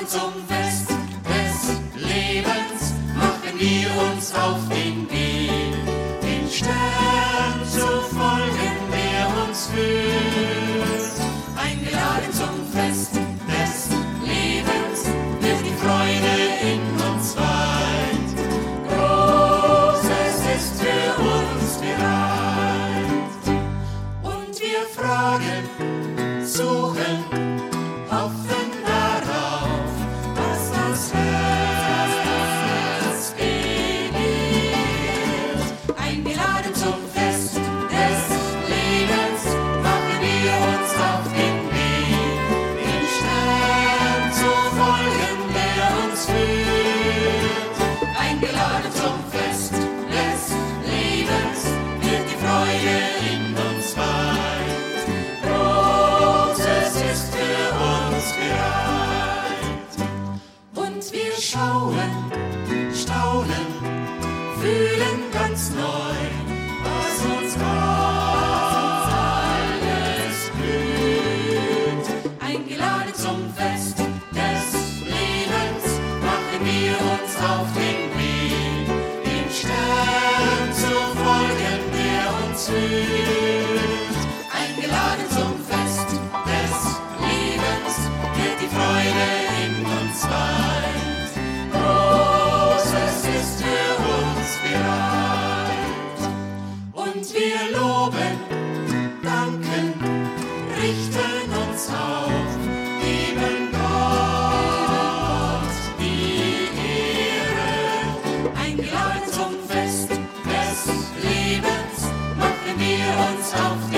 Eingeladen zum Fest des Lebens machen wir uns auf den Weg, den Stern zu folgen, der uns führt. Eingeladen zum Fest des Lebens wird die Freude in uns weit. Großes ist für uns bereit. Und wir fragen, suchen, hoffen darauf, was das Herz begehrt. Eingeladen zum Fest des Lebens machen wir uns auf den Weg, den Stern zu folgen, der uns führt. Eingeladen zum Fest des Lebens wird die Freude in uns weit. Großes ist für uns bereit. Und wir schauen, staunen, fühlen ganz neu, was uns alles blüht. Eingeladen zum Fest des Lebens machen wir uns auf den Weg, den Stern zu folgen, der uns führt. Eingeladen zum Fest des Lebens wird die Freude in uns weit. Großes ist für uns bereit. Und wir loben, danken, richten uns auf, geben Gott die Ehre. Eingeladen zum Fest des Lebens machen wir uns auf